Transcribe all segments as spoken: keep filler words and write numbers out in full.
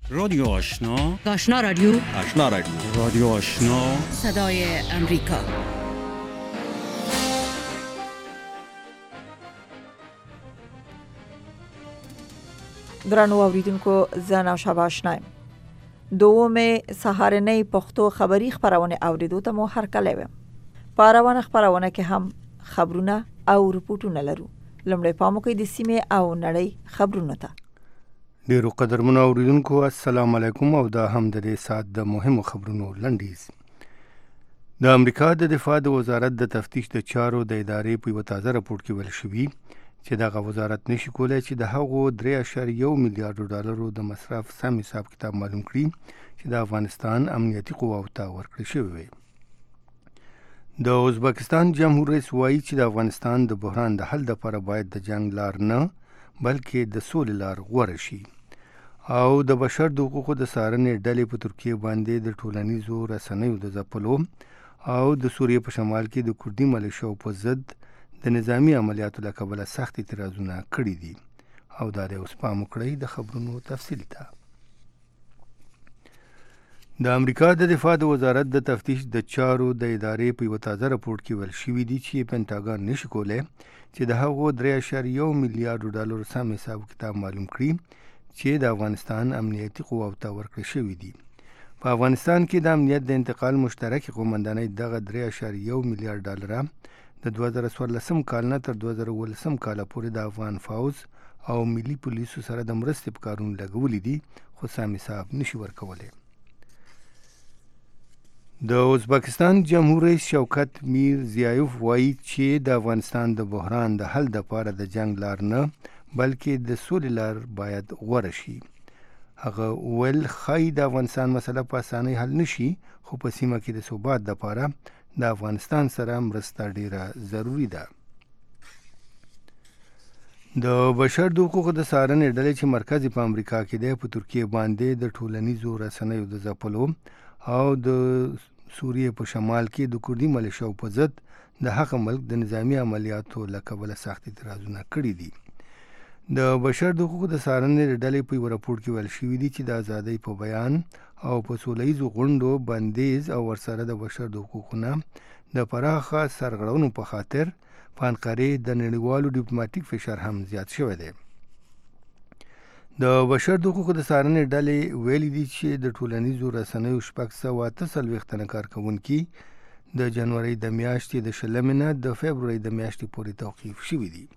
رادیو آشنا، آشنا رادیو، آشنا رادیو، رادیو آشنا، صدای امریکا. درنو اوریدونکو زه نوشابه آشنایم. دوم سهارنۍ پښتو خبری خبرونه اوریدو ته مو هرکلی ویم. په روانه خبرونه کې هم خبرونه او رپورټونه لرو. لمړی پام وکړئ د سیمې او نړۍ خبرونه ته. ډیرو قدرمنو اوریدونکو السلام علیکم او دا هم د دې سات د مهمو خبرونو لنډیز. د امریکا د دفاع د وزارت د تفتیش د چارو د ادارې په یو تازه راپور کې ویل شوی چې دغه وزارت نشي کولای چې د هغو درې اعشاریه یو میلیارډ ډالرو د مصرف سم حساب کتاب معلوم کړي چې د افغانستان امنیتي قواو ته ورکړل شوی وي. د ازبکستان جمهور رئیس وایي چې د افغانستان د بحران د حل لپاره باید د جنگ لار نه بلکې د سولې لار غوره شي. او د بشر د حقوقو د څارنې ډلې په ترکیه باندې د ټولنیزو رسنیو د ځپلو او د سوریې په شمال کې د کردي ملیشو په ضد د نظامی عملیاتو له کبله سخت اعتراضونه کړي دي. او دا د اوس پام وکړئ د خبرونو تفصیل ته. د امریکا د دفاع د وزارت د تفتیش د چارو د ادارې په یو تازه راپور کې ویل شوي دي چې پینټاګان نشي کولی چې د هغو درې اعشاریه یو میلیارډ ډالرو سم حساب کتاب معلوم کړي چې د افغانستان امنیتي قواو ته ورکړل شوي دي. په افغانستان کې د امنیت د انتقال مشترکې قومندانۍ دغه درې اعشاریه یو میلیارډ ډالره د دوه زره څوارلسم کال نه تر دوه زره اوولسم کال پورې د افغان فوز او ملي پولیسو سره د مرستې په کارونو لګولي دي خو سم حساب نشي ورکولی. د ازبکستان جمهور رئیس شوکت میر زیایوف وایي چې د افغانستان د بحران د حل لپاره د جنگ لار نه بلکې د سولې لار باید غوره شي. هغه ویل ښایي د افغانستان مسله په اسانۍ حل نشي خو په سیمه کې د ثبات لپاره د افغانستان سره مرسته ډیره ضروری ده. د بشر د حقوقو د څارنې ډلې چې مرکز په امریکا کې دی په ترکیه باندې د ټولنیزو رسنیو د ځپلو او د سوریې په شمال کې د کردي ملیشو په ضد د هغه ملک د نظامی عملیاتو له کبله سخت اعتراضونه کړي دي. د بشر د حقوقو د څارنې ډلې په یو راپور کې ویل شوي دي چې د ازادۍ په بیان او په سوله ییزو غونډو بندیز او ورسره د بشر د حقوقو نه د پراخه سرغړونو په خاطر په انقرې د نړیوالو ډیپلوماټیک فشار هم زیات شوی دی. د بشر د حقوقو د څارنې ډلې ویلي دي چې د ټولنیزو رسنیو شپږ سوه اته څلوېښت تنه کارکوونکي د جنورۍ د میاشتې د شلمې نه د فبرورۍ د میاشتې پورې توقیف شوي دي.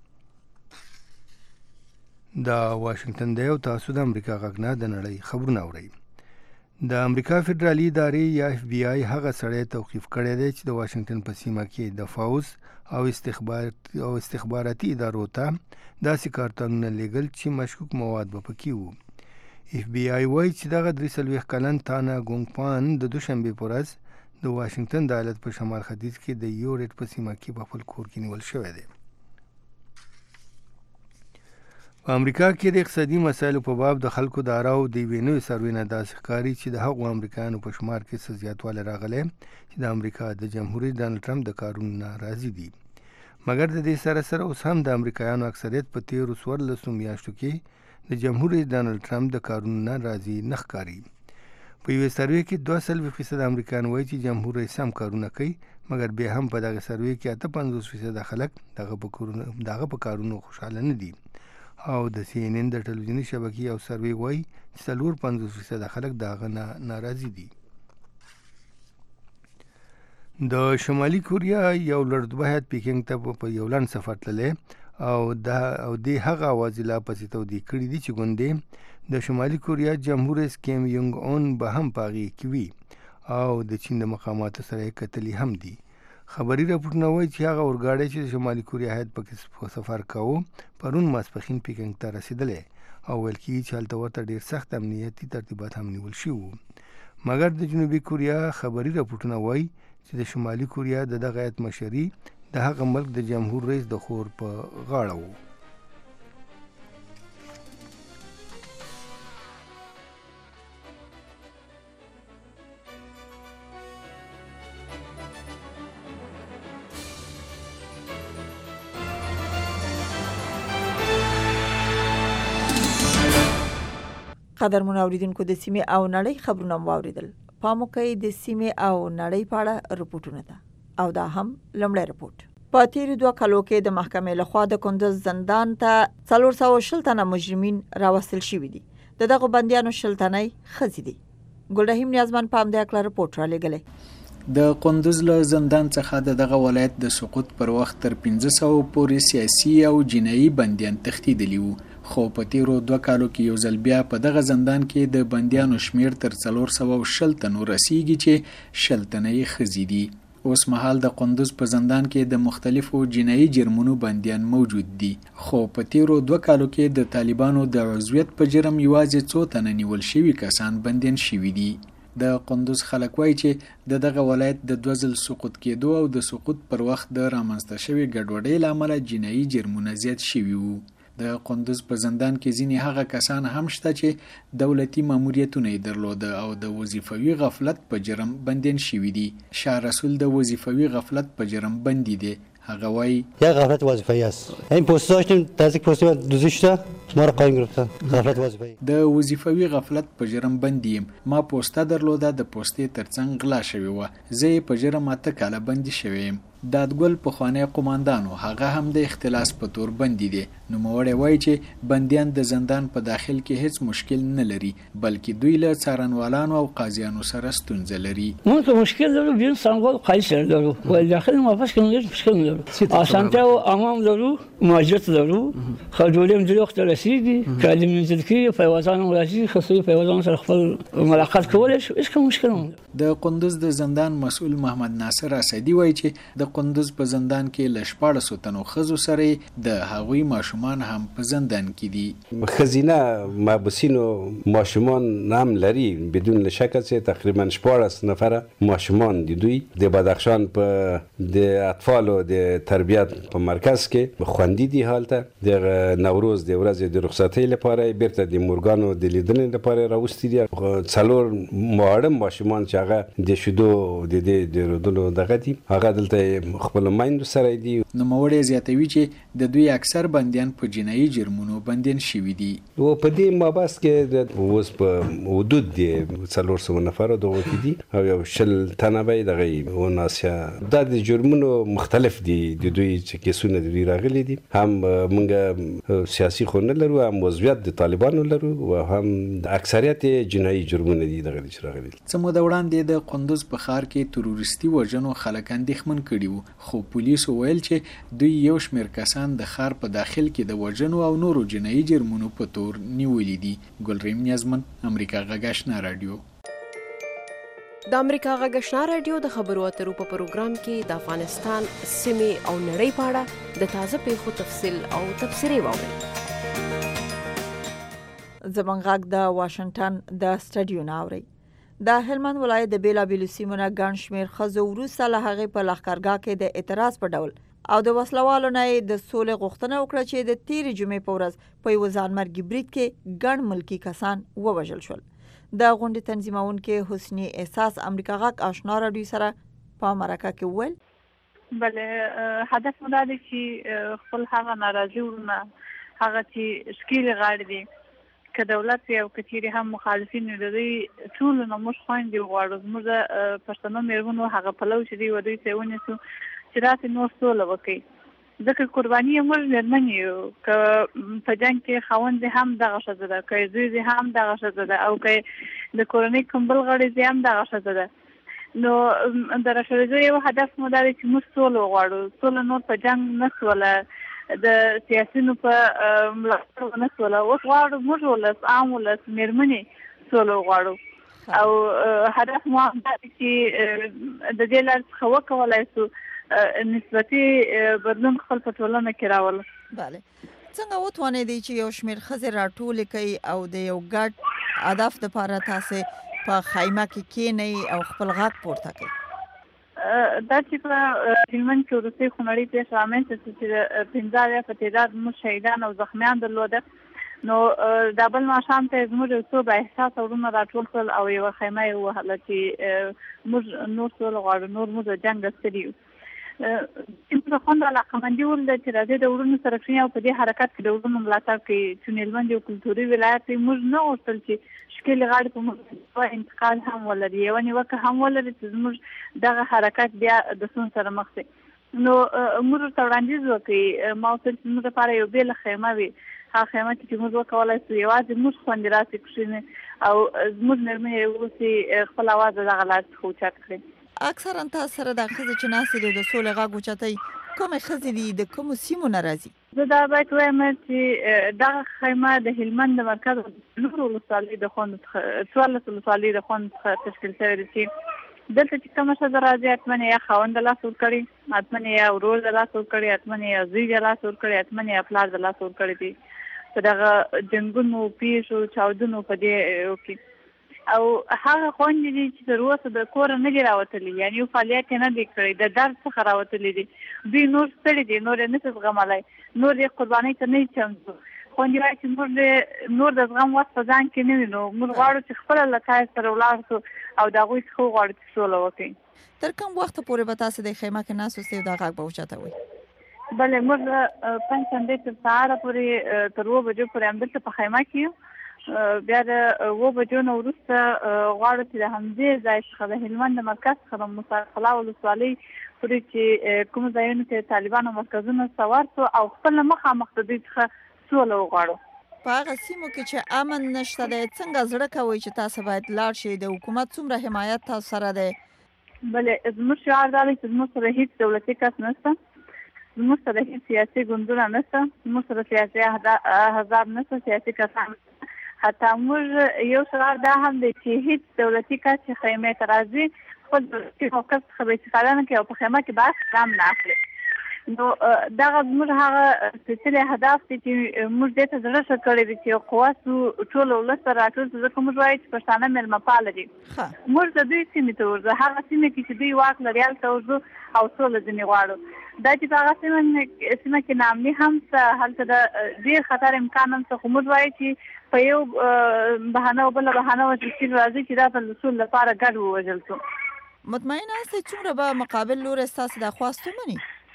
دا واشنگټن دی او تاسو د امریکا غږ نه د نړۍ خبرونه اورئ. د امریکا فدرالي ادارې یا اف بی آی هغه سړی توقیف کړی دی چې د واشنگټن په سیمه کې د فوز او استخباراتي او استخباراتي ادارو ته داسې کارتونونه لیږل چې مشکوک مواد به پکې وو. اف بی آی وایي چې دغه درې څلوېښت کلن تانا ګونګپان د دوشنبې په ورځ د واشنگټن د ایالت په شمال ختیځ کې د یوریټ په سیمه کې په خپل کور کې نیول شوی دی. په امریکا کې د اقتصادي مسایلو په باب د خلکو د آراو د یوې نوې سروې نه داسې ښکاري چې د هغو امریکایانو په شمار کې څه زیاتوالی راغلی چې د امریکا د جمهور رئیس ډانلډ ټرمپ د کارونو نه راضي دي. مګر د دې سره سره اوس هم د امریکایانو اکثریت په تیرو څوارلسو میاشتو کې د جمهور رئیس ډانلډ ټرمپ د کارونو نه راضي نه ښکاري. په یوې سروې کې دوه څلوېښت فیصده امریکایان وایي چې جمهور رئیس هم کارونه کوي مګر بیا هم په دغه سروې کې اته پنځوس فیصده خلک دغه په کارونو خوشحاله نه دي. او د سی ان ان د ټلویزیوني شبکې یو سروې وایي چې څلور پنځوس فیصده خلک د هغه نه ناراضي دي. د شمالي کوریا یو لړزبه هیات پیکنګ ته په یو لنډ سفر تللی او د او د هغه اوازې لا پسې تودې کړي دي چې ګوندې د شمالي کوریا جمهور رئیس کیم یونګ اون به هم په هغې کې وي او د چین د مقاماتو سره یې کتلي هم دي. خبري راپورټونه وایي چې هغه اورګاډی چې د شمالي کوریا هیات پکې سفر کاوه پرون ماسپښین پیکنګ ته رسېدلی او ویل کېږي چې هلته ورته ډېر سخت امنیتي ترتیبات هم نیول شوي وو. مګر د جنوبي کوریا خبري راپورټونه وایي چې د شمالي کوریا د دغه هیات مشري د هغه ملک د جمهور رئیس د خور په غاړه وو. قدرمن اوریدونکو د سیمې او نړۍ خبرونه واوریدل. پام وکړئ د سیمې او نړۍ په اړه رپورټونه ده. او دا هم لومړی رپورټ. په تیرو دوه کالو کې د محکمې لخوا د کندز زندان ته څلور سوه شل تنه مجرمین راوستل شوي دي. د دغو بندیانو شل تنه ښځې دي. ګلرحیم نیازمن په همدې اړه رپورټ رالیږلی. د کندز له زندان څخه د دغه ولایت د سقوط پر وخت تر پنځه سوه پورې سیاسي او جنایي بندیان تښتېدلي وو. خو په تیرو دوه کالو کې یو ځل بیا په دغه زندان کې د بندیانو شمیر تر څلور سوه شل تنو رسیږي چې شل تنه یې ښځې دي. اوس مهال د کندز په زندان کې د مختلفو جنایي جرمونو بندیان موجود دي. خو په تیرو دوه کالو کې د طالبانو د عضویت په جرم یوازې څو تنه نیول شوي کسان بندیان شوي دي. د کندز خلک وایي چې د دغه ولایت د دوه ځل سقوط کېدو او د سقوط پر وخت د رامنځته شوي ګډوډۍ له امله جنایي جرمونه زیات شوي وو. د کندز په زندان کې ځینې هغه کسان هم شته چې دولتي ماموریتونه یې درلوده او د وظیفوي غفلت په جرم بندیان شوي دي. شاه رسول د وظیفوي غفلت په جرم بندي دی. هغه وایي یا غفلت وظیفه‌ای است. این پست داشتیم نزدیک پست دوزی شده ما را قایم گرفتن. غفلت وظیفه‌ای. د وظیفوي غفلت په جرم بندي یم. ما پوسټه درلوده د پوسټې ترڅنګ غلا شوې وه. زه یې په جرم اته کاله بندي شوی یم. دادګل پخوانی قوماندانو هغه هم د اختلاس په تور بندي دي. نوموړی وایي چې بندیان د زندان په داخل کې هیڅ مشکل نه لري بلکې دوی له څارنوالانو او قاضیانو سره ستونزه لري. ما که مشکل دارو بیرون سنگال قاضی سره دارو ولی داخل مافش که هیچ مشکل ندارو. آسانته و امام دارو ماجرت دارو. خجولی هم دری وقت رسیدی کلی منزلکی پیوازان ولازی خصوصی پیوازان سره خپل ملاقات کولش هیچ مشکل نداره. د کندز د زندان مسؤل محمد ناصر اسدی وایي چې د کندز په زندان کې ل شپاړسو تنو ښځو سره د هغوی ماشومان هم په زندان کې دي. ښځینه محبوسینو ماشومان هم لري بدون شک چې تقریبا شپاړس نفره ماشومان دي. دوی د بدخشان په د اطفالو د تربیت په مرکز کې خوندي دي. حالته د نوروز د ورځې د رخصتۍ لپاره بیرته د مورګانو د لیدنې لپاره راوستي دي. څلور ماړه ماشومان چې هغه د شیدو د دې د رودلو دغه دي هغه دلته خپل مایندو سره دي. نوموړی زیاتوي چې د دوی اکثر بندیان په جنایي جرمونو بندیان شوي دي. او په دې مابس کې اوس په حدود دي څلور سوه نفر دغه دي او یو شل تنه به دغه وناسیا د جرمونو مختلف دي. د دوی چې کیسونه د دوی راغلي دي هم موږ سیاسي خو نه لرو هم وضعیت د طالبانو لرو او هم د اکثریت جنایي جرمونه دي دغه چې راغلي. څه موده وړاندې د کندز په ښار کې تروریستي وژنو خلک اندېښمن کړي وو. خو پولیسو ویل چې دوی یو شمېر کسان د ښار په داخل کې د وژنو او نورو جنایي جرمونو په تور نیولي دي. ګلرحیم نیازمن، امریکا غږ آشنا راډیو. د امریکا غږ آشنا راډیو د خبرو اترو په پروګرام کې د افغانستان سیمې او نړۍ په اړه د تازه پیښو تفصیل او تبصرې واورئ. زمونږ غږ د واشنگټن د سټډیو نه اورئ. د هلمند ولایت د بیلابیلو سیمو نه ګڼ شمېر ښځو وروسته له هغې په لښکرګاه کې د اعتراض په ډول او د وسلوالو نه یې د سولې غوښتنه وکړه چې د تېرې جمعې په ورځ په یوه ځانمرګي برید کې ګڼ ملکي کسان ووژل شول. د غونډې تنظیمونکې حسني احساس امریکا غږ آشنا راډیو سره په مرکه کې وویل بله هدف مو دا دی چې خپل هغه ناراضي وروڼه هغه چې ښکېلې غاړې دي که دولت او که چیرې هم مخالفین د دوی ټولو نه موږ خویندې وغواړو. زموږ د پښتنو مېرمنو هغه پلو چې دی و دوی ته یې ونیسو چې راسئ نور سوله وکړي. ځکه قرباني یې موږ مېرمنې یو. که په جنګ کې خاوند دې هم دغه ښځه ده، که زوی دې هم دغه ښځه ده، او که د کورنۍ کوم بل غړی دې هم دغه ښځه ده. نو د راشریدو یو هدف مو دا دی چې موږ سوله وغواړو. سوله نور په جنګ نه سوله د سیاسینو په ملاتړ ونه سوله. اوس غواړو موږ ولس عام ولس مېرمنې سوله وغواړو او هدف مو هم دا دی چې د دې لارې څخه وکولی سو نسبتي بدلون خپل په ټولنه کې راولو. بله، څنګه وتوانېدئ چې یو شمېر ښځې راټولې کړئ او د یو ګډ هدف دپاره تاسې په خیمه کې کښېنئ او خپل غږ پورته کړئ؟ دا چې په هلمند کې وروستۍ خونړۍ پېښه رامنځته شوه چې د پنځه اویا په تعداد موږ شهیدان او زخمیان درلوده، نو دا بل ماښام ته یې زموږ یو څو بااحساسه وروڼه راټول کړل او یوه خیمه یې ووهله چې موږ نور سوله غواړو، نور موږ د جنګ ستړي یو. چې په خوند علاقمندي ولده چې راځي د ورونو سره کښېني او په دې حرکت کې د ورونو ملاتړ کوي. چې هلمند یو کلتوري ولایت دی، موږ نه غوښتل چې ښکېلې غاړې په موږ انتقال هم ولري، یوه نیوکه هم ولري چې زموږ دغه حرکت بیا د سون سره مخ شي. نو موږ ورته وړاندیز وکړي، ما ویل چې زموږ لپاره یو بېله خیمه وي، هغه خیمه چې موږ وکولی شو یوازې موږ خوندي راسې کښېني او زموږ مېرمنې اوسې خپل اواز د دغه لارې څخه اوچت کړي. اکثرا تاسو سره د ښځې چې ناستې دي د سولې غږ اوچتوي، کومې ښځې دي د کومو سیمو نه راځي؟ زه دا باید وایم چې دغه خیمه د هلمند د مرکز نورو ولسوالیو د خوندو څخه څوارلس ولسوالیو د خوندو څخه تشکیل شوې ده چې دلته چې کومه ښځه راځي حتمن یا خاوند د لاس ورکړي، حتمن یا ورور د لاس ورکړي، حتمن یا زوی د لاس ورکړي، حتمن یا پلار د لاس ورکړي دي په دغه جنګونو پیښو چاودنو په دې کې. او هغه خوندې دي چې تر اوسه د کوره نه دي راوتلي، یعنې یو فعالیت یې نه دی کړی، د درد څخه راوتلي دي. دوی نور ستړي دي، نور یې نشي زغملی، نور یې قربانۍ ته نه چمتو. خوندې وایي چې موږ نور د زغم وس په ځان کې نه وینو، موږ غواړو چې خپله له تاسو سره ولاړ شو او د هغوی څخه وغواړو چې سوله وکړي. تر کوم وخته پورې به تاسو د خیمه کې ناست اوسئ او دا غږ به اوچتوئ؟ بله، موږ پنجشنبې تر سهاره پورې تر اووه بجو پورې همدلته په خیمه کې یو. بیا د اووه بجو نه وروسته غواړو چې د همدې ځای څخه د هلمند د مرکز څخه د موسی ولسوالۍ پورې چې کوم ځایونو کې طالبانو مرکزونه سوار شو او خپله مخامخ د دوی څخه سوله وغواړو. په هغه سیمو کې چې امن نشته دی، څنګه زړه کوئ چې تاسو باید لاړ شئ؟ د حکومت څومره حمایت تاسو سره دی؟ بلې، زموږ شعار دا دی چې زموږ سره هېڅ دولتي کس نشته، زموږ سره هېڅ سیاسي ګوندونه نشته، زموږ سره سیاسي احزاب نشته، سیاسي کسان. حتی موږ یو شعار دا هم دی چې هېڅ دولتي کس چې خیمې ته راځي خپل دولتي موقف څخه بې استفاده نه کوي او په خیمه کې به اقدام نه اخلي. نو دغه زموږ هغه سپېڅلی هدف دی چې موږ دې ته زړه ښه کړی دی چې یو قوه شو ټول ولس سره راټول شو، ځکه موږ وایو چې پښتانه مېلمه پاله دي. موږ د دوی سیمې ته ورځو، هغه سیمې کې چې دوی واک لري هلته ورځو او سوله ځینې غواړو. دا چې په هغه سیمه کې ناامني هم شته، هلته د ډېر خطر امکان هم شته، خو موږ وایو چې په یو بهانه او بله بهانه وجل راځي چې دا په اصول لپاره ګډ ووژل شو. مطمئنه یاستئ څومره به مقابل لوری ستاسو دا خواست ومني؟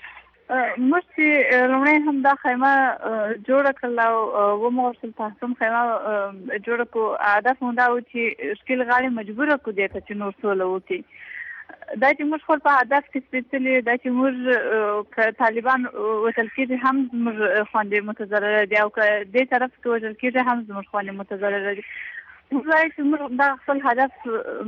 موږ چې لومړی هم دا خیمه جوړه کړله او ومو غوښتل تاسو هم خیمه جوړه کړو، هدف مو دا و چې ښکېل غاړې مجبوره کړو دې ته چې نور سوله وکړي. دا چې موږ خپل په هدف کې سپېڅلي، دا چې موږ که طالبان وژل کېږي هم زموږ خویندې متضرره دي او که دې طرف کې وژل کېږي هم زموږ خویندې متضرره دي. موږ وایو چې موږ دا خپل هدف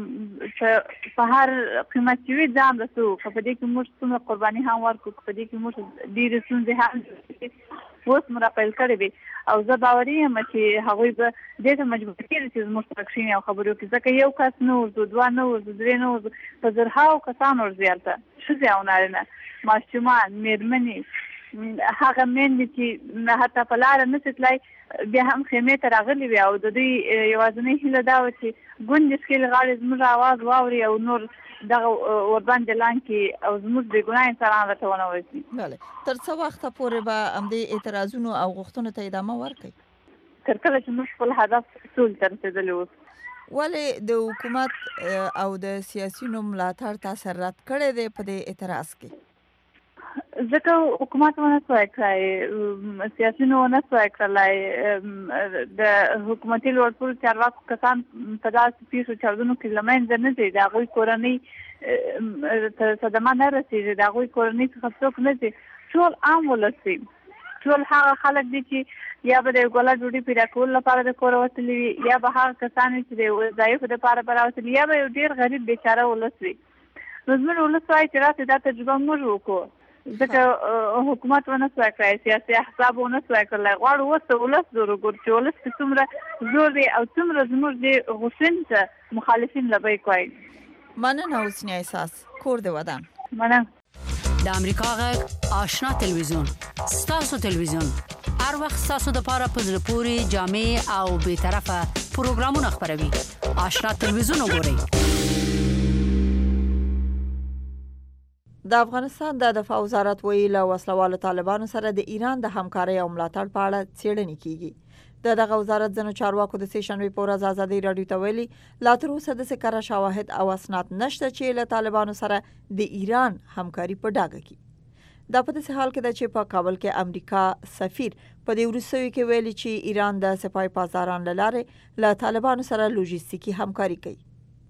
چې په هر قیمت چې وي ځان رسوو، که په دې کې موږ څومره قرباني هم ورکړو، که په دې کې موږ ډېرې ستونزې هم اوس مو راپیل کړې وي او زه باوري یم چې هغوی به دې ته مجبور کېږي چې زموږ سره کښېني او خبرې وکړي، ځکه یو کس نه ورځو، دوه نه ورځو، درې نه ورځو، په زرهاو کسان ورځي هلته، ښځې او نارینه، ماشومان، مېرمنې، هغه میندې چې حتی په لاره نشي تللی بیا هم خیمې ته راغلي وي او د دوی یوازینۍ هیله دا وه چې ګوندې ښکېلې غاړې زموږ اواز واوري او نور دغه ورباندې لاندې کړي او زموږ بېګناه انسانان راته ونه وژني. بله، تر څه وخته پورې به همدې اعتراضونو او غوښتنو ته ادامه ورکړئ؟ تر کله چې موږ خپل هدف سولې ته رسېدلي اوس. ولې د حکومت او د سیاسیونو ملاتړ تاسو رد کړی دی په دې اعتراض کې؟ ځکه حکومت ونه سوای کړی، سیاسیونو ونه سوای کړلی، د حکومتي لوړپوړو چارواکو کسان په داسې پیښو چاودنو کې له منځه نه ځي، د هغوی کورنۍ ته صدمه نه رسېږي، د هغوی کورنۍ څخه څوک نه ځي، ټول عام ولس دي، ټول هغه خلک دي چې یا به د یو ګوله ډوډۍ پیدا کولو لپاره د کوره وتلي وي، یا به هغه کسان وي چې د وظایفو دپاره به راوتلي، یا به یو ډېر غریب بیچاره ولس وي. نو زموږ ولس وایي چې راسئ دا تجربه موږ وکړو، ځکه حکومت ونه سوای کړی، سیاسي احزاب ونه سوای کړلی، غواړو اوس د ولس زور وګورو چې ولس کې څومره زور دی او څومره زموږ د غوښتنې ته مخالفین لبیک وایي. مننه حسنی احساس، کور د ودان. مننه. د امریکا غږ آشنا تلویزیون، ستاسو تلویزیون، هر وخت ستاسو دپاره په زړه پورې جامع او بېطرفه پروګرامونه خپروي. آشنا تلویزیون وګورئ. د افغانستان د دفاع وزارت ویلي له وسلوالو طالبانو سره د ایران د همکارۍ او ملاتړ په اړه څېړنې کیږي. د دغه وزارت ځینو چارواکو د سې شنبې په ورځ ازادۍ راډیو ته ویلي لا تر اوسه داسې کره شواهد او اسناد نشته چې له طالبانو سره د ایران همکاري په ډاګه کړي. دا په داسې حال کې ده چې په کابل کې امریکا سفیر په دې وروستیو کې ویلي چې ایران د سپای پاسداران له لارې له طالبانو سره لوجستیکي همکاري کوي.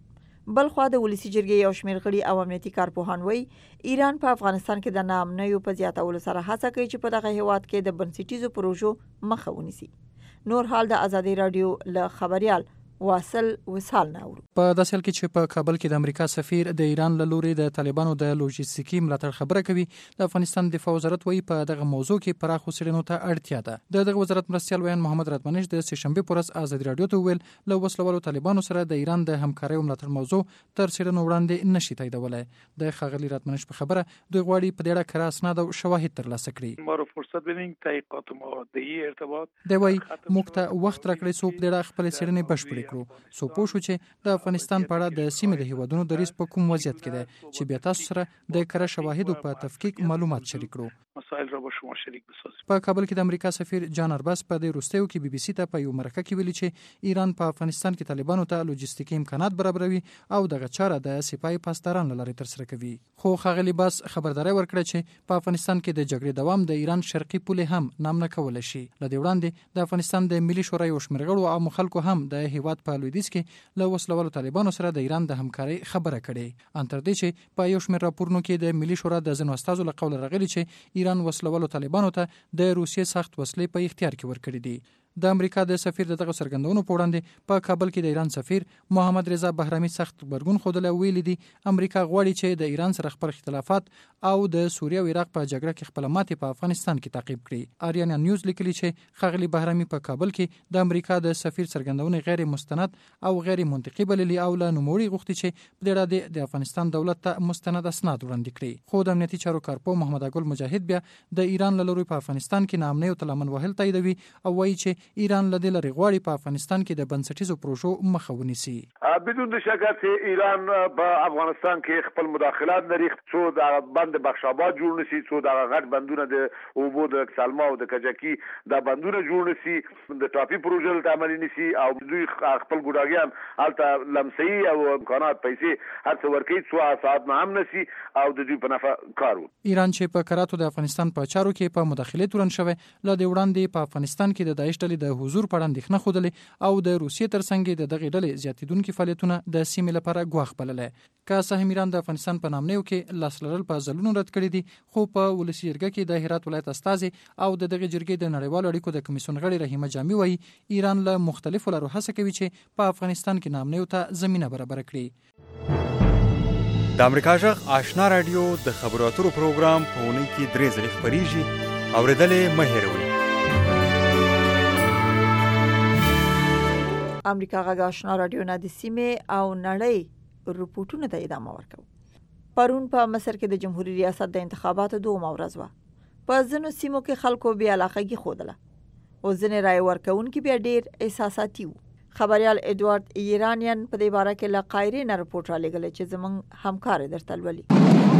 بلخوا د ولسی جرګې یو شمېر غړي او امنیتي کارپوهان وایي ایران په افغانستان کې د ناامنیو په زیاتولو سره هڅه کوي چې په دغه هیواد کې د بنسټیزو پروژو مخه ونیسي. نور حال د ازادي رادیو له خبريال واصل وصال ناور. په داسې حال کې چې په کابل کې د امریکا سفیر د ایران له لوري د طالبانو د لوجستیکي ملاتړ خبره کوي، د افغانستان دفاع وزارت وایي په دغه موضوع کې پراخو څېړنو ته اړتیا ده. د دغه وزارت مرستیال ویان محمد راتمنش د سه شنبه پر ورځ ازادي رادیو ته ویل له وسلوالو طالبانو سره د ایران د همکارۍ ملاتړ موضوع تر څېړنو وړاندې نشي تاییدولای. د خاغلی راتمنش په خبره دوی غواړي په دې اړه کره اسناد او شواهد ترلاسه کړي. ما رو فرصت بدین تحقیقات ماده‌ای ارتباط دی وایي موږ ته وخت راکړئ څو په دې اړه خپل څېړنې بشپړې کړو. سو پوه شو چې د افغانستان په اړه د سیمې د هیوادونو دریځ په کوم وضعیت کې ده چې بیا تاسو سره د کره شواهدو په تفکیک معلومات شریک کړو. مسائل را با شما شریک بسازیم. په کابل کې د امریکا سفیر جان ارباس په دې وروستیو کې بي بي سي ته په یو مرکه کې ویلي چې ایران په افغانستان کې طالبانو ته لوجستیکي امکانات برابروي او دغه چاره د سپای پاسداران له لارې ترسره کوي. خو خاغلی باس خبرداري ورکړه چې په افغانستان کې د جګړې دوام د ایران شرقي پولې هم نامنه کول شي. لدې وړاندې د افغانستان د ملي شورای او شمرغړو او مخالکو هم د هیواد په لویدیځ کې له وسلوالو طالبانو سره د ایران د همکارۍ خبره کړې. ان تر دې چې په یو شمېر راپورونو کې د ملي شورا د ځینو استازو له قوله راغلي چې ایران وسلوالو طالبانو ته د روسیې سخت وسلې په اختیار کې ورکړي دي. د امریکا د سفیر دغه څرګندونو په وړاندې په کابل کې د ایران سفیر محمد رضا بهرامي سخت غبرګون خوده ویلي دي امریکا غواړي چې د ایران سره خپل اختلافات او د سوریه او عراق په جګړه کې خپل ماتې په افغانستان کې تعقیب کړي. آریانا نیوز لیکلي چې خاغلی بهرامي په کابل کې د امریکا د سفیر څرګندونې غیر مستند او غیر منطقي بللي او له نوموړي غوښتي چې په دې اړه د افغانستان دولت ته مستند اسناد وړاندې کړي. خو د امنیتي چارو کارپو محمد اګل مجاهد بیا د ایران له لوري په افغانستان کې ناامنۍ او تلامن وهل تاییدوي او وایي چې ایران له دې غواړي په افغانستان کې د بنسټیزو پروژو مخه ونیسي. بدون شک چې ایران په افغانستان کې خپل مداخلات لري، څو د بند بخشاباد جوړ نشي، څو د غټ بندونه د اوبو د سلما او د کجکی د بندونه جوړ نشي، د ټاپي پروژې ته عملي نشي او دوی خپل ګډاګیان الته لمسي او امکانات پیسې هر څو ورکي څو ساعت نه هم نشي او د دوی په نفع کارو. ایران چې په کراتو د افغانستان په چارو کې په مداخله تورن شوه ل د وړاندې په افغانستان کې د داعش ډلې د حضور په اندېښنه خوده او د روسیې ترڅنګ د دغه ډلې زیاتیدونکو فعالیتونه د سیمې لپاره ګواښ بللې. که سهم ایران د افغانستان په نامنیو کې لاس لرل په ځلونو رد کړی دي، خو په ولسی جرګه کې د هرات ولایت استازي او د دغه جرګې د نړیوالو اړیکو د کمیسیون غړي رحیمه جامي وایي ایران له مختلفو لارو هڅه کوي چې په افغانستان کې نامنیو ته زمينه برابر کړي. د امریکا جغ آشنا رادیو د خبرو اترو پروګرام په اونۍ کې درې ځلې خبريږي. اوریدلې مه هېروئ. امریکا غږ آشنا رادیو نه د سیمې او نړۍ رپورټونه ته ادامه ورکوي. پرون په مصر کې د جمهوریت ریاست د انتخاباتو دوه ورځ وه. په ځینو سیمو کې خلکو بیا علاقه خوده او ځینې رای ورکوونکي بیا ډیر احساساتي وو. خبريال ادوارد ایرانیان په دې باره کې له قاهرې نه رپورټ را لېږلی چې زموږ همکار درته لولي.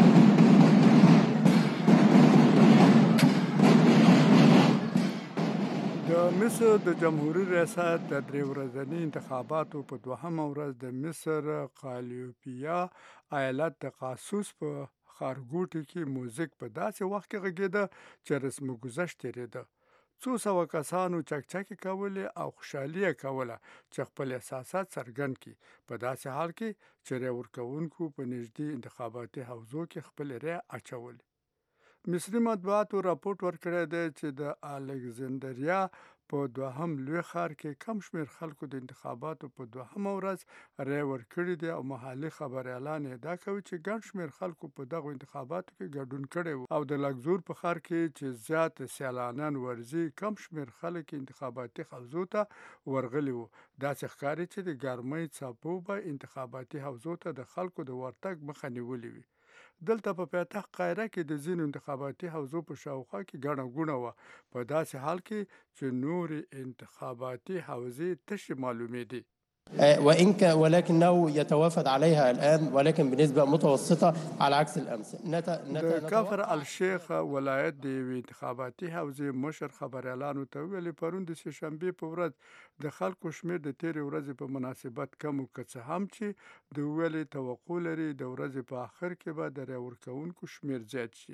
د مصر د جمهوریت ریاست د درې ورځني انتخاباتو په دوهمه ورځ د مصر قالیوپیا ایالت د قاسوس په ښارګوټي کې موزیک په داسې وخت کې غږېده چې رسم ګذشت تېرېده. څو سوه کسانو چکچکې کولې او خوشحالي یې کوله چې خپل احساسات څرګند کړي، په داسې حال کې چې رای ورکوونکو په نږدې انتخاباتي حوزو کې خپل رای اچولې. مصري مطبوعاتو راپورټ ورکړی دی چې د الکسندریا په دوهم لوی ښار کې کم شمېر خلکو د انتخاباتو په دوهمه ورځ رای ورکړی دی او محلي خبریالان ادعا کوي چې ګڼ شمېر خلکو په دغو انتخاباتو کې ګډون کړی و او د لکزور په ښار کې چې زیات سیلانیان ورځي کم شمېر خلک انتخاباتي حوزو ته ورغلي وو. داسې ښکاري چې د ګرمۍ څپو به انتخاباتي حوزو ته د خلکو د ورتګ مخه نیولې وي. دلته په پایتخت قاهره کې د ځینو انتخاباتي حوزو په شاوخوا کې ګڼه ګوڼه وه، په داسې حال کې چې نورې انتخاباتي حوزې تشې معلومېدې. وإن ولكنه يتوافد عليها الآن ولكن بنسبة متوسطة على عكس الأمس. د کفر الشیخ ولایت د یوې انتخاباتي حوزې مشر خبریالانو ته ویلي پرون د سه شنبې په ورځ د خلکو شمېر د تېرې ورځې په مناسبت کم و، که څه هم چې د ویلې توقع لري د ورځې په آخر کې به د رای ورکوونکو شمېر زیات شي.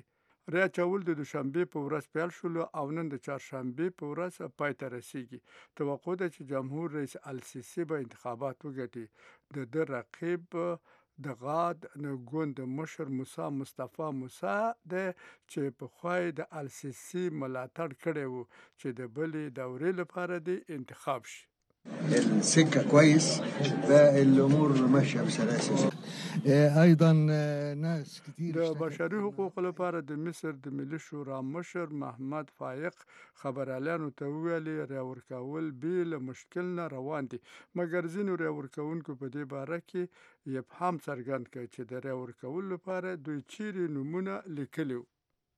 ری اچول د دوشنبه په ورځ پیل شول او نن د چهارشنبه په ورځ پای ته رسیږي. توقع ده چې جمهور رئیس السیسی به انتخابات وګټي. د د رقیب د غاد ګوند مشر موسی مصطفی موسی د چې په خوای د السیسی ملاتړ کړی وو چې د بلې دورې لپاره د انتخاب شي. السكه كويس فالامور ماشيه بسلاسه. ايضا ناس كثير د بشري حقوقو لپاره د مصر د ملي شورا مشر محمد فایق خبرالانو ته ویلي ریورکول بیل مشکل نه روان دي، مګر ځینو ریورکونکو په دې باره کې ابهام څرګند کړ چې د ریورکول لپاره دوی چیرې نومونه لیکلي وو.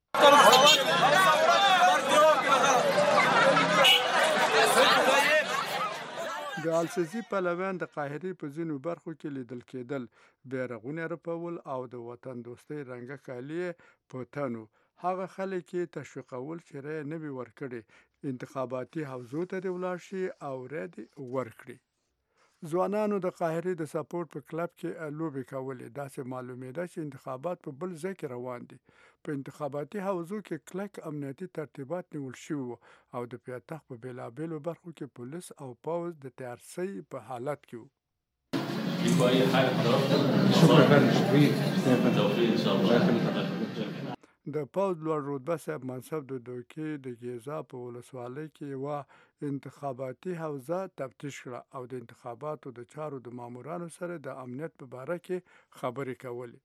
د السیسی پلویان د قاهرې په ځینو برخو کې لیدل کېدل، بیرغونه رپول او د وطن دوستۍ رنګه کالي په تنو. هغه خلک یې تشویقول چې رایه نه وي ورکړې، انتخاباتي حوزو ته دې ولاړ شي او رایه دې ورکړي. ځوانانو د قاهرې د سپورټ په کلب کې لوبې کولې. داسې معلومېده چې انتخابات په بل ځای کې روان دي. په انتخاباتي حوزو کې کلک امنیتي ترتیبات نیول شوي وو او د پایتخت په بېلابېلو برخو کې پولیس او پوځ د تیارسۍ په حالت کې وو. د پوځ لوړ رتبه صاحب منصب د دوکې د ګیزا په ولسوالۍ کې یوه انتخاباتي حوزه تفتیش کړه او د انتخاباتو د چارو د مامورانو سره د امنیت په باره کې خبرې کولې.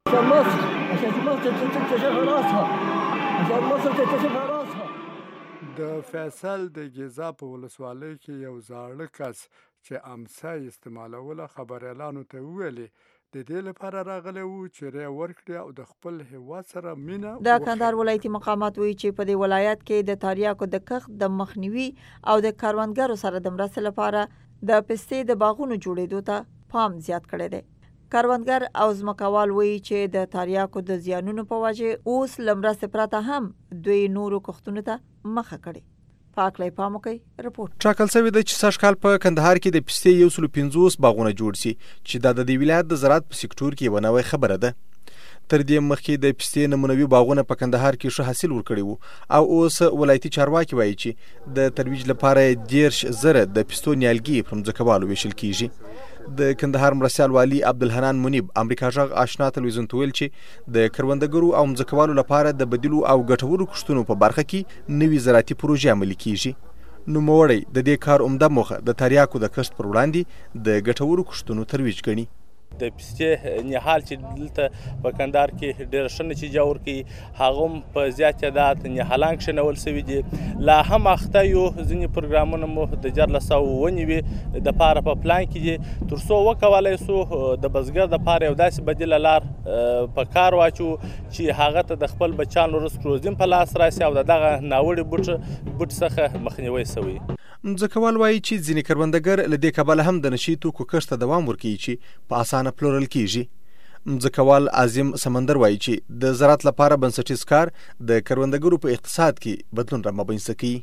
د فیصل د ګیزا په ولسوالۍ کې یو زاړه کس چې امسا استعمالوله خبریالانو ته ویلې د دې لپاره راغلی وو چې رایه ورکړي او د خپل هیواد سره مینه وکړي. د کندهار ولایتي مقامات وایي چې په دې ولایت کې د تریاکو د کښت د مخنیوي او د کروندګرو سره د مرستې لپاره د پستې د باغونو جوړېدو ته پام زیات کړی دی. کروندګر او ځمکوال وایي چې د تریاکو د زیانونو په وجه اوس له مرستې پرته هم دوی نورو کښتونو ته مخه کړې. پاکلی پاموکي رپورټ. ټاکل شوی دی چې سږ کال په کندهار کې د پستې یو سل پنځوس باغونه جوړ شي چې دا د دې ولایت د زراعت په سکتور کې یوه نوې خبره ده. تر دې مخکې د پستې نمونوي باغونه په کندهار کې ښه حاصل ورکړي وو او اوس ولایتي چارواکي وایي چې د ترویج لپاره دېرش زره د پستو نیالګي پر ځمکوالو ویشل کیږي. د کندهار مرستیال والي عبدالحنان منیب امریکا غږ آشنا تلویزیون ته ویل چې د کروندګرو او ځمکوالو لپاره د بدیلو او ګټورو کښتونو په برخه کې نوي زراعتي پروژې عملي کیږي. نوموړی د دې کار عمده موخه د تریاکو د کښت پر وړاندې د ګټورو کښتونو ترویج ګڼي. د پستې نهال چې دلته په کندهار کې ډېر ښه نتیجه ورکوي هغه هم په زیات تعداد نهالان کښېنول سوي دي. لا هم اخته یو ځینې پروګرامونه مو د دیارلس سوه ونیوي دپاره په پلان کې دي تر څو وکولی سو د بزګر دپاره یو داسې بدیله لار په کار واچو چې هغه ته د خپل بچیانو رزق روزیم په لاس راسي او د دغه ناوړي بوټ څخه مخنیوی سوی. ځمکوال وایي چې ځینې کروندګر له دې کبله هم د نشي توکو کښت ته دوام ورکوي چې په اسانه پلورل کیږي. ځمکوال عظیم سمندر وایي چې د زراعت لپاره بنسټیز کار د کروندګرو په اقتصاد کې بدلون رامنځته کوي.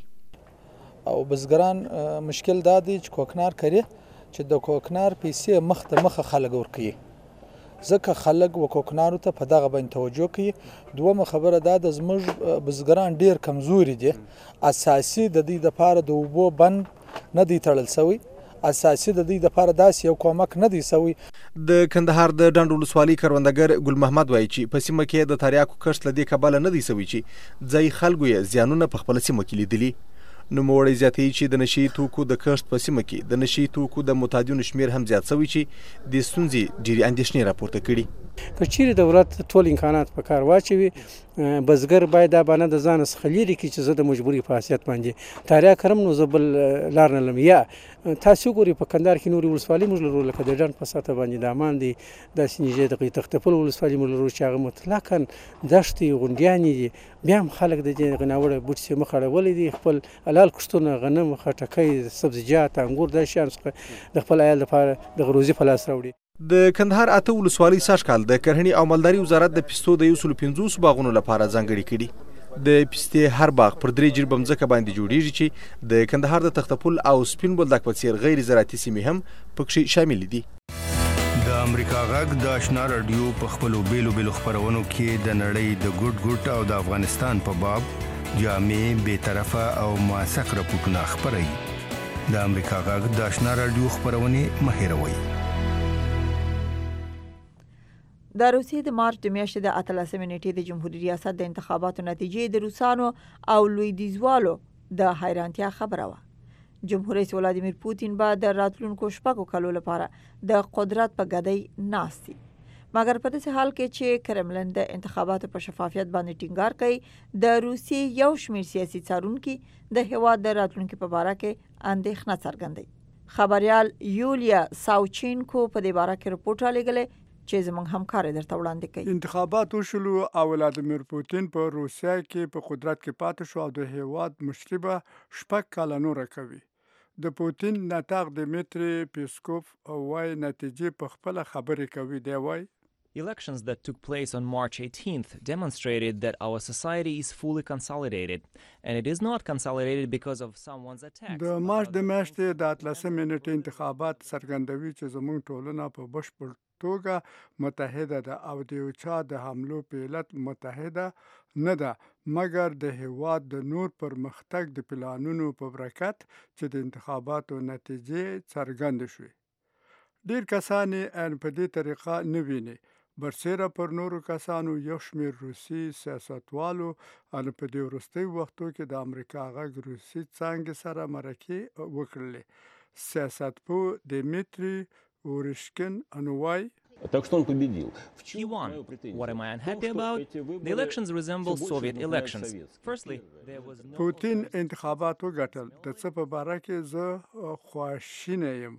او بزګران مشکل دا دی چې کوکنار کوي چې د کوکنار پیسې مخ ته مخه خلک ورکوي ځکه خلک و کوکنارو ته په دغه باندې توجه کوي. دومره خبره دا د زموږ بزګران ډیر کمزوري دي. اساسي د دې لپاره د اوبو بند نه دی تړل شوی، اساسي د دې لپاره داسې یو کومک نه دی شوی. د کندهار د ډنډ ولسوالۍ کروندګر ګل محمد وایي چې په سیمه کې د تریاکو کښت له دې کبله نه دی شوی چې ځایي خلکو یې زیانونه په خپله سیمه کې لیدلي. نوموړی زیاتوي چې د نشي توکو د کښت په سیمه کې د نشي توکو د متادیونو شمیر هم زیات شوی چې د ستونزې ډېرې اندېښنې راپورته کړي. که چیرې دولت ټول امکانات په کار واچوي بزګر باید دا بانه د ځان څخه لرې کړي چې زه د مجبوري په حیثیت باندې تاریا کرم نو زه بل لار نه لرم. یا تاسو ګورئ په کندهار کې نورې ولسوالۍ موږ لرو لکه د ډنډ په سطحه باندې د امان دي داسې نږدې دغه تختپل ولسوالۍ موږ لرو چې هغه مطلقا دښتې غونډیانې دي. بیا هم خلک د دې ناوړه بوټ مخ اړولی دي خپل حلال کښتونه غنم خټکۍ سبزیجات انګور دا شیان څخه د خپل عیال لپاره د روزي په لاس راوړي. د کندهار اته ولسوالۍ سږ کال د کرهڼې او مالدارۍ وزارت د پستو د یو سلو پنځوسو باغونو لپاره ځانګړي کړي. د پستې هر باغ پر درې جریبه مځکه باندې جوړیږي چې د کندهار د تختپل او سپین بولدک په څیر غیر زراعتي سیمې هم پکې شامل دي. د د امریکا غږ د آشنا رادیو په خپلو بیلو بیلو خبرونو کې د نړۍ د ګډ ګډ او د افغانستان په باب جامع بے طرفه او موثق راپورټونه خبري. د امریکا غږ د آشنا رادیو خبرونه مهیروي. د روسیې د مارچ د میاشتې د اتلسمې نیټې د جمهوریت ریاست د انتخاباتو نتیجې د روسانو او لویدیځوالو د حیرانتیا خبره وه. جمهور رئیس ولادیمیر پوتین به د راتلونکو شپږو کالو لپاره د قدرت په ګدۍ ناست دي، مګر په داسې حال کې چې کرملن د انتخاباتو په شفافیت باندې ټینګار کوي، د روسیې یو شمېر سیاسي څارونکي د هېواد د راتلونکي په باره کې اندېښنه څرګندوي. خبریال یولیا ساوچینکو په دې باره کې رپورټ رالیږلی چې زموږ همکار درته وړاندې کوي. انتخابات وشلو او ولادیمیر پوتین په روسیا کې په قدرت کې پاتې شو او د هیواد مشري به شپږ کاله نوره کوي. د پوتین نطاق دمیتری پیسکوف وایي نتیجې په خپله خبرې کوي. دی وایي Elections that took place on March eighteenth demonstrated that our society is fully consolidated, and it is not consolidated because of someone's attacks. د مارچ د میاشتې د اتلسمې نیټې انتخابات څرګندوي چې زموږ ټولنه په بشپړ توګه متحده ده او د یو چا د حملو په علت متحده نه ده، مګر د هیواد د نور پرمختګ د پلانونو په برکت چې د انتخاباتو نتیجې څرګندې شوې. ډیر کسان یې په دې طریقه نه ویني. برسیره پر نورو کسانو یو شمېر روسي سیاستوالو ان په دې وروستیو وختو کې د امریکا غږ روسي څانګې سره مرکې وکړلې. سیاستپوه دیمیتری اورشکین انوای Так что он победил. He won. What am I unhappy about? The elections resemble Soviet elections. Firstly, there was no... پوتین انتخابات وګټل. د څه په باره کې زه خواشینی یم.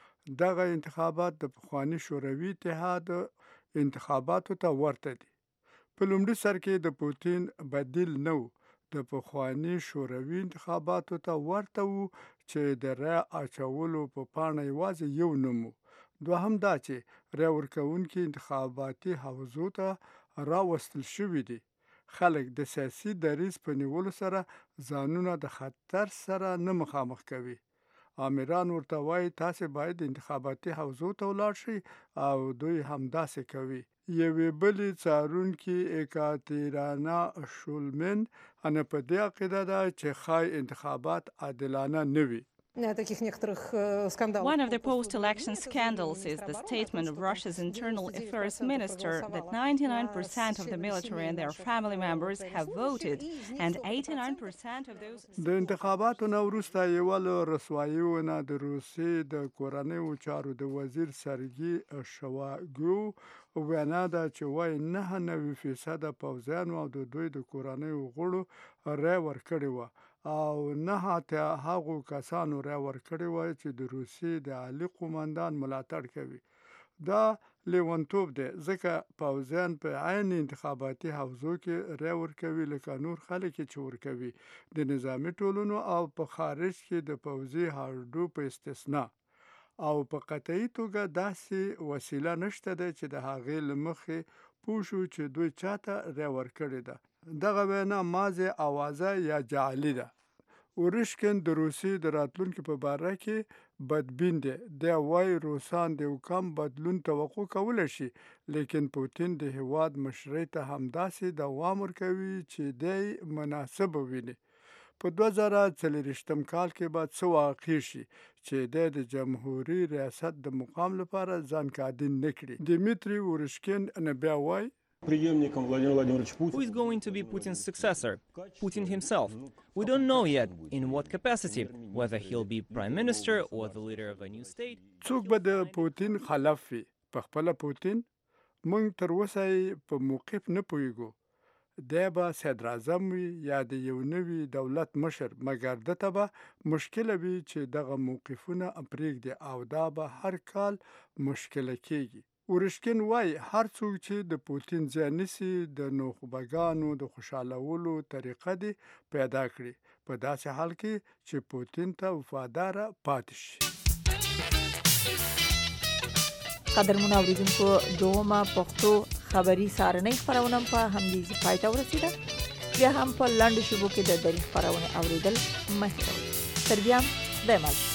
دغه انتخابات د پخواني شوروي اتحاد انتخاباتو ته ورته دي. په لومړي سر کې د پوتین بدیل نه و. د پخواني شوروي انتخاباتو ته ورته و چې د رای اچولو په پاڼه یوازې یو نوم و. دوهم دا چې رای ورکوونکي انتخاباتي حوزو ته راوستل شوي دي. خلک د سیاسي دریځ په نیولو سره ځانونه د خطر سره نه مخامخ کوي. آمیران ورته وایي تاسې باید انتخاباتي حوزو ته ولاړ شئ او دوی همداسې کوي. یوې بلې څارونکي ایکاترینا شولمن انا په دې عقیده ده چې ښایي انتخابات عادلانه نه وي. One of the post-election scandals is the statement of Russia's internal affairs minister that ninety-nine percent of the military and their family members have voted, and eighty-nine percent of those... د انتخاباتو نه وروسته یوه له رسواییونه د روسیې د کورنیو چارو د وزیر سرګي شوایګو وینا ده چې وایي نهه نوي فیصده پوځیانو او د دوی د کورنیو غړو رای ورکړې وه او نه ته هغو کسانو رای ورکړې وه چې د روسیې د عالي قومندان ملاتړ کوي. دا لیونتوب دی ځکه پوځیان په عین انتخاباتي حوزو کې رای ورکوي لکه نور خلک چې ورکوي د نظامي ټولنو او په خارج کې د پوځي هاردو په استثنا. او په قطعي توګه داسې وسیله نشته ده چې د هغې له مخې پوه شو چې دوی چاته رای ورکړې ده. دغه وینا مازې اوازه یا جعلي ده. اورشکین د روسیې د راتلونکي په باره کې بدبین دی. دی وایي روسان د یو کم بدلون توقع کولی شي، لیکن پوتین د هیواد مشرۍ ته همداسې دوام ورکوي چې دی مناسب ویني. په دوه زره څلېرویشتم کال کې به څه واقع شي چې دی د جمهوري ریاست د مقام لپاره ځان کادین نه کړي. دیمیتری اورشکین بیا وایي Who is going to be Putin's successor? Putin himself. We don't know yet in what capacity, whether he'll be prime minister or the leader of a new state. څوک به د پوتین خلاف وي؟ په خپله پوتین موږ تر اوسه په موقف نه پوهیږو. دی به صدر اعظم وي یا د یو نوي دولت مشر، مګر دته به مشکله وي چې دغه موقفونه پرېږدي او دا به هر کال مشکله کېږي. اورشکین وایي هر څوک چې د پوتین ځای نیسي د نوخبګانو د خوشحالولو طریقه دې پیدا کړي، په داسې حال کې چې پوتین ته وفاداره پاتې شي. قدرمنو اوریدونکو، دومه پښتو خبري سارنۍ خبرونه په همدې پای ته ورسېده. بیا هم په لاندې شبو کې د دری خبرونه اوریدل مه هېروئ. تر بیا د عمل